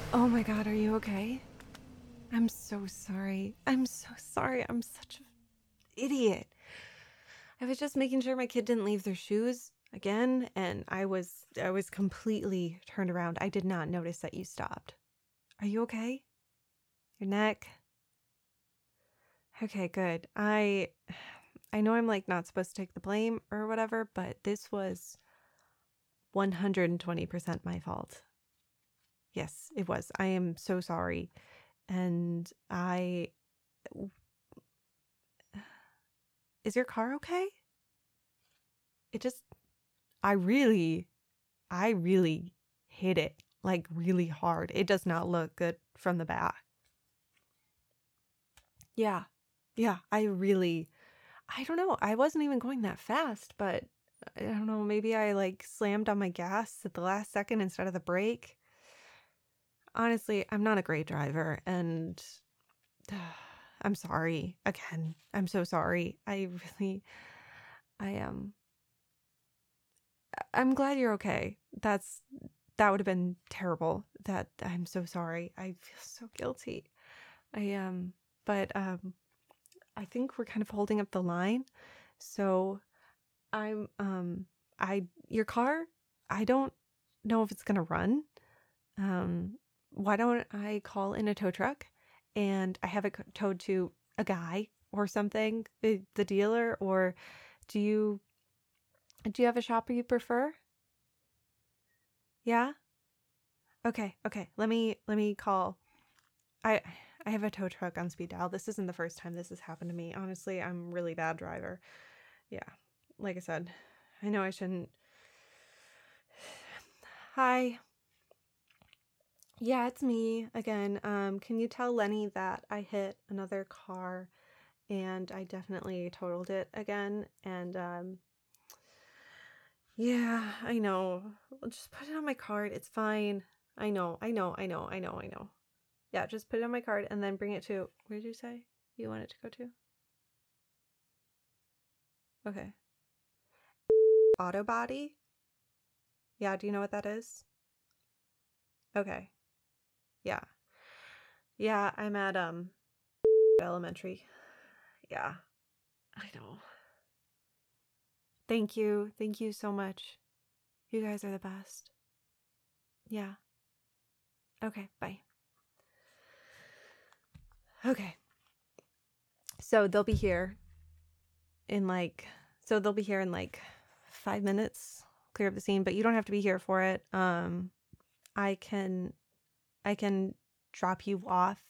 Oh my God, are you okay? I'm so sorry. I'm so sorry. I'm such an idiot. I was just making sure my kid didn't leave their shoes again, and I was completely turned around. I did not notice that you stopped. Are you okay? Your neck? Okay, good. I know I'm like not supposed to take the blame or whatever, but this was 120% my fault. Yes, it was. I am so sorry. And is your car okay? It just, I really, I really hit it like really hard. It does not look good from the back. Yeah. Yeah. I don't know. I wasn't even going that fast, but I don't know. Maybe I like slammed on my gas at the last second instead of the brake. Honestly, I'm not a great driver and I'm sorry. Again, I'm so sorry. I am. I'm glad you're okay. That would have been terrible. That I'm so sorry. I feel so guilty. I but I think we're kind of holding up the line. So I'm I your car, I don't know if it's gonna run. Um why don't I call in a tow truck and I have it towed to a guy or something, the dealer, or do you do you have a shop you prefer? Yeah? Okay, okay. Let me call. I I have a tow truck on speed dial. This isn't the first time this has happened to me. Honestly, I'm a really bad driver. Yeah. Like I said, I know I shouldn't. Hi. Yeah, it's me again. Can you tell Lenny that I hit another car and I definitely totaled it again? And yeah, I know. I'll just put it on my card. It's fine. I know. Yeah, just put it on my card and then bring it to, where did you say you want it to go to? Okay. Auto body? Yeah, do you know what that is? Okay. Yeah. Yeah, I'm at elementary. Yeah. I know. Thank you. Thank you so much. You guys are the best. Yeah. Okay, bye. Okay. So they'll be here in like they'll be here in like 5 minutes. Clear up the scene, but you don't have to be here for it. I can I can drop you off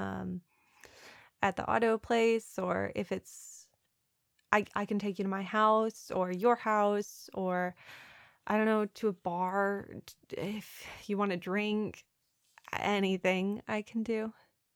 at the auto place, or if it's I can take you to my house or your house, or I don't know, to a bar if you want to drink. Anything I can do.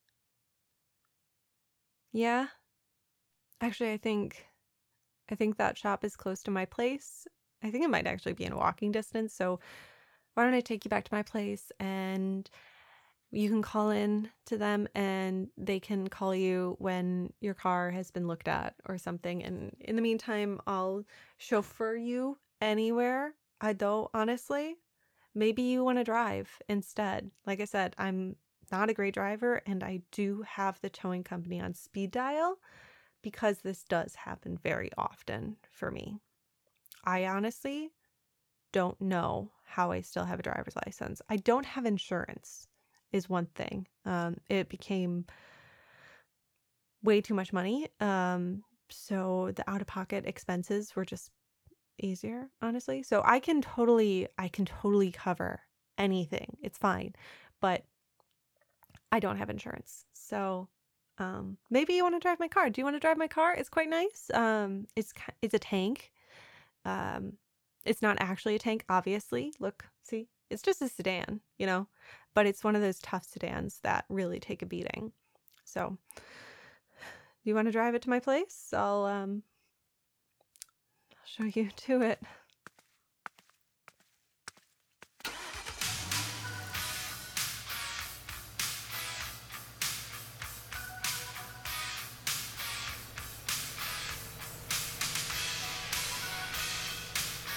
Yeah. Actually, I think that shop is close to my place. I think it might actually be in walking distance. So why don't I take you back to my place and you can call in to them and they can call you when your car has been looked at or something. And in the meantime, I'll chauffeur you anywhere. I though, honestly, maybe you want to drive instead. Like I said, I'm not a great driver and I do have the towing company on speed dial because this does happen very often for me. I honestly don't know how I still have a driver's license. I don't have insurance, is one thing. It became way too much money. So the out of pocket expenses were just easier, honestly. So I can totally cover anything. It's fine. But I don't have insurance. So maybe you want to drive my car. Do you want to drive my car? It's quite nice. It's a tank. Um, it's not actually a tank, obviously. Look, see, it's just a sedan, but it's one of those tough sedans that really take a beating. So, do you want to drive it to my place? I'll show you to it.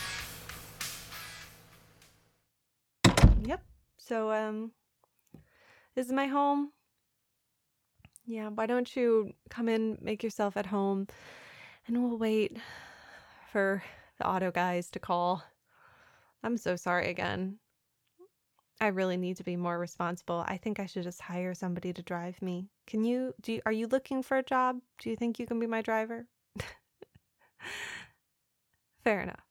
Yep. So, This is my home. Yeah, why don't you come in, make yourself at home, and we'll wait for the auto guys to call. I'm so sorry again. I really need to be more responsible. I think I should just hire somebody to drive me. Are you looking for a job? Do you think you can be my driver? Fair enough.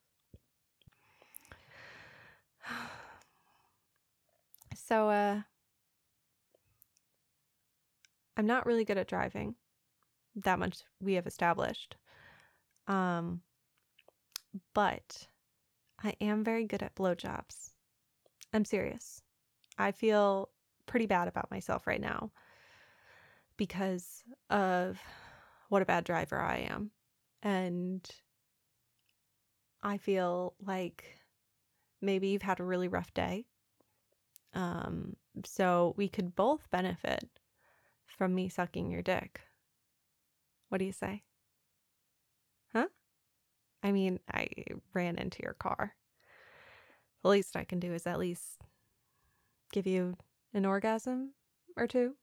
So, I'm not really good at driving. That much we have established. But I am very good at blowjobs. I'm serious. I feel pretty bad about myself right now because of what a bad driver I am. And I feel like maybe you've had a really rough day. So we could both benefit from me sucking your dick. What do you say? Huh? I mean, I ran into your car. The least I can do is at least give you an orgasm or two.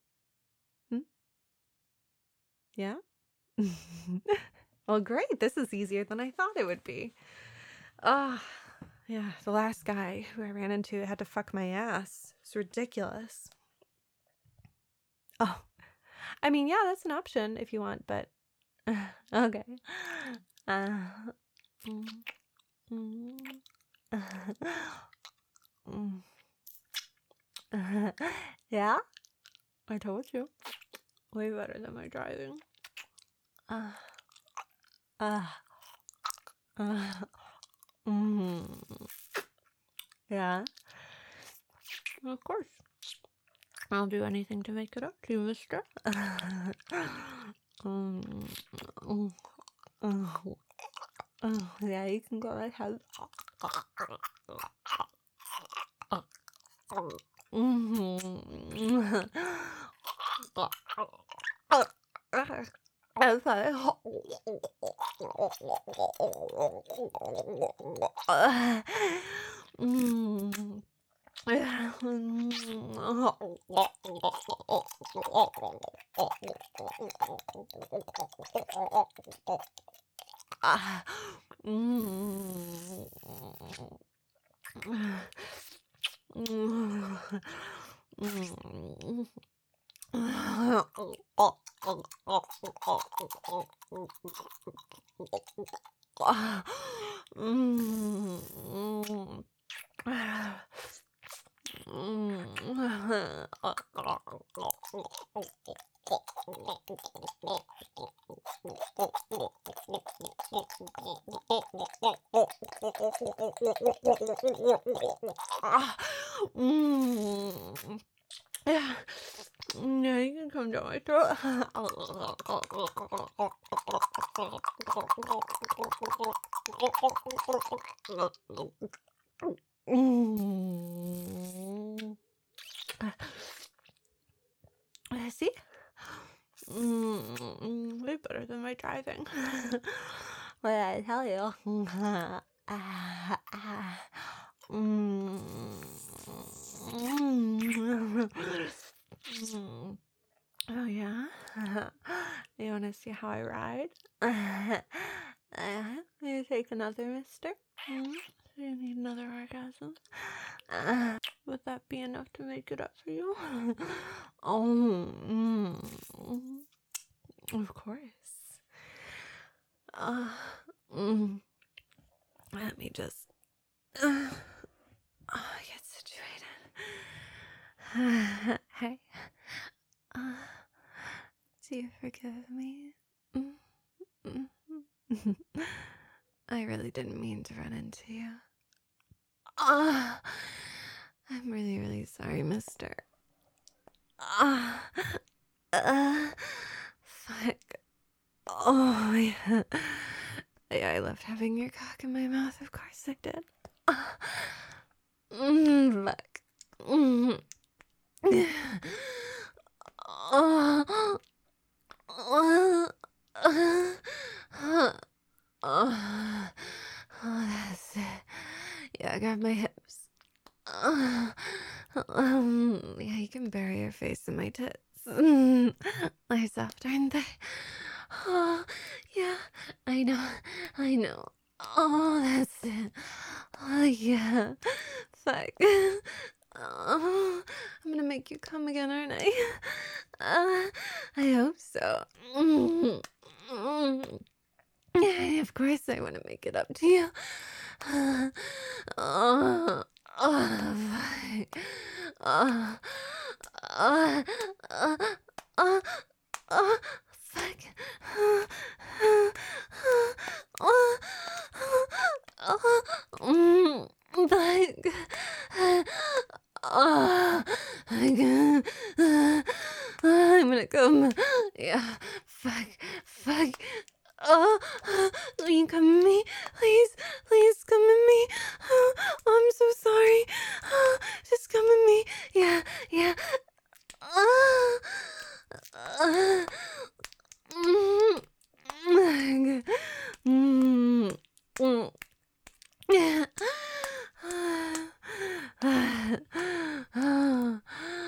Yeah? Well, great. This is easier than I thought it would be. Yeah, the last guy who I ran into had to fuck my ass. It's ridiculous. Oh, I mean, yeah, that's an option if you want, but okay. Yeah, I told you. Way better than my driving. Yeah. Of course. I'll do anything to make it up to you, mister. Yeah, you can go ahead. Okay. Yeah. Yeah, you can come down my throat. See? Way better than my driving. What did I tell you? Oh, yeah? You want to see how I ride? You take another, mister? Do you need another orgasm? Would that be enough to make it up for you? Of course. Let me just get situated. Hey. Do you forgive me? I really didn't mean to run into you. I'm really, really sorry, mister. Fuck. Oh, yeah. Yeah, I loved having your cock in my mouth. Of course I did. Fuck. Oh, that's it. Yeah, I got my hips. Yeah, you can bury your face in my tits. They're soft, aren't they? Oh, yeah, I know, I know. Oh, that's it. Oh, yeah. Fuck. Oh, I'm gonna make you come again, aren't I? I hope so. Yeah, of course I want to make it up to you. Oh, fuck. Oh, oh, oh, oh, oh, fuck. Fuck. Oh, I'm gonna come. Yeah, fuck, fuck. Oh, will you come with me? Please, please come with me. Oh, I'm so sorry. Oh, just come with me. Yeah, yeah. Oh, mm, mm, mm. Yeah. Oh,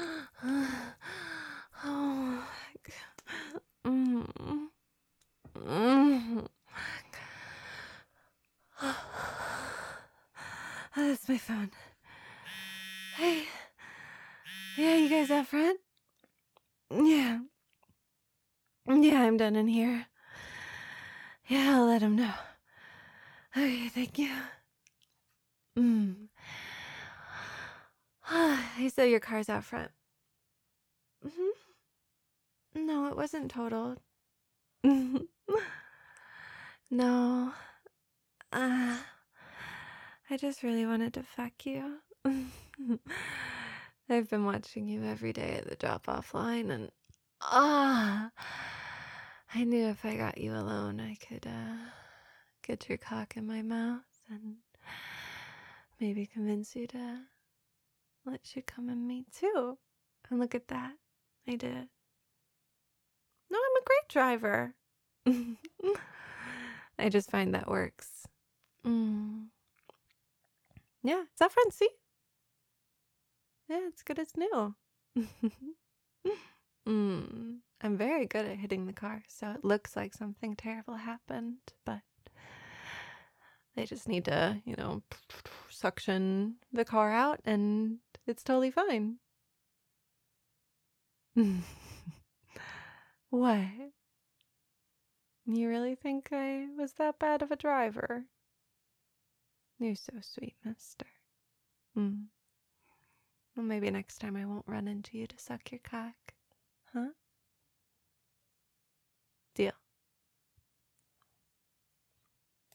mm, mm. Oh, that's my phone. Hey, yeah, you guys out front? Yeah, yeah, I'm done in here. Yeah, I'll let him know. Okay, thank you. Mm. He said your car's out front. No, it wasn't totaled. No. Uh, I just really wanted to fuck you. I've been watching you every day at the drop-off line, and I knew if I got you alone, I could get your cock in my mouth and maybe convince you to let you come in me too. And look at that, I did. No, I'm a great driver. I just find that works. Yeah, it's that front seat. Yeah, it's good as new. I'm very good at hitting the car, so it looks like something terrible happened, but they just need to, suction the car out and it's totally fine. What? You really think I was that bad of a driver? You're so sweet, mister. Well, maybe next time I won't run into you to suck your cock. Huh?